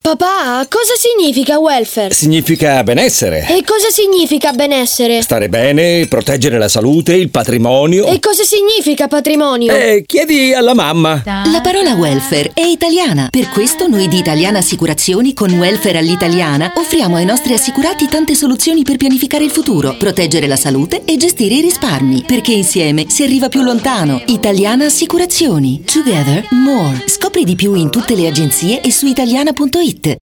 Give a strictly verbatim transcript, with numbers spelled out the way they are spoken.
Papà, cosa significa welfare? Significa benessere. E cosa significa benessere? Stare bene, proteggere la salute, il patrimonio. E cosa significa patrimonio? Eh, chiedi alla mamma. La parola welfare è italiana. Per questo noi di Italiana Assicurazioni con Welfare all'italiana offriamo ai nostri assicurati tante soluzioni per pianificare il futuro, proteggere la salute e gestire i risparmi. Perché insieme si arriva più lontano. Italiana Assicurazioni. Together more. Scopri di più in tutte le agenzie e su italiana punto it.